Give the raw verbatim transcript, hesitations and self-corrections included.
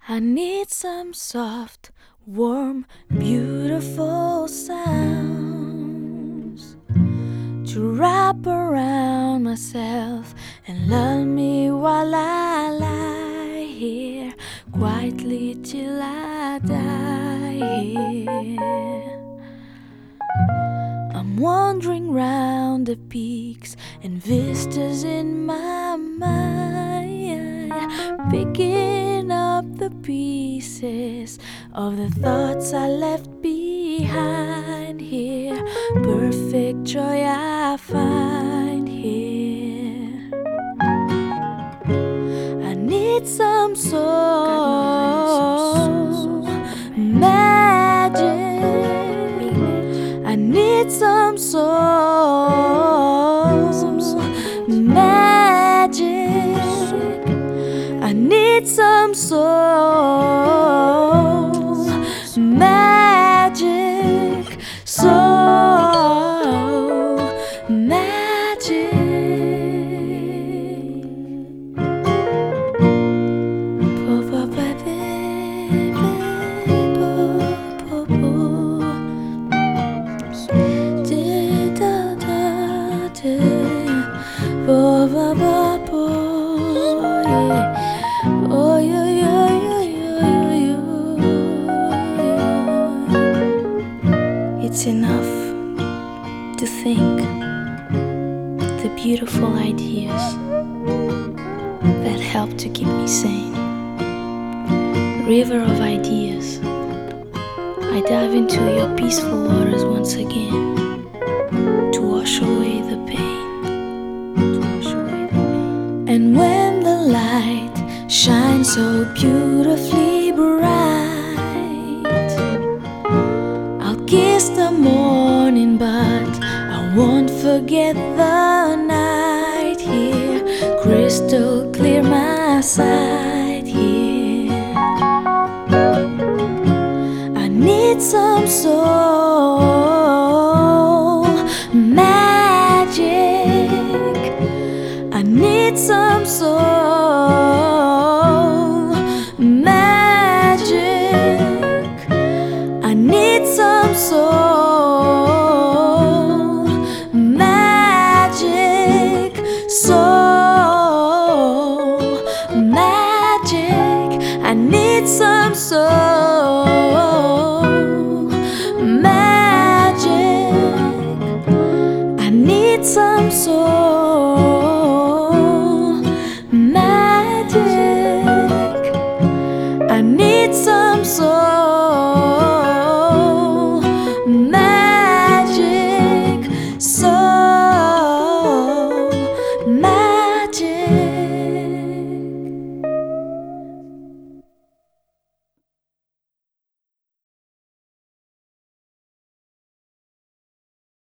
I need some soft, warm, beautiful sounds to wrap around myself and lull me while I lie here quietly till I die here. I'm wandering round the peaks and vistas in my mind, picking up the pieces of the thoughts I left behind here. Perfect joy I find here. I need some soul magic. I need some soul magic. I need some soul magic. Soul magic. It's enough to think the beautiful ideas that help to keep me sane. River of ideas, I dive into your peaceful waters once again to wash away the pain, to wash away the pain. And when the light shines so beautifully bright, I'll kiss the morning, but I won't forget the night here. Crystal clear my sight here. I need some soul magic. I need some soul magic. I need some soul magic. Soul magic. I need some soul